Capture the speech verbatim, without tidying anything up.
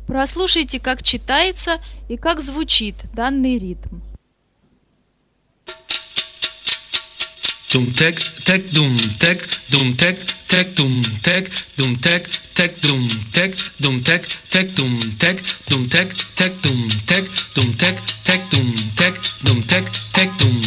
Прослушайте, как читается и как звучит данный ритм. Dum tek tek dum tek dum tek tek dum tek dum tek tek dum tek dum tek tek dum tek dum tek tek dum tek dum tek tek dum tek dum tek tek dum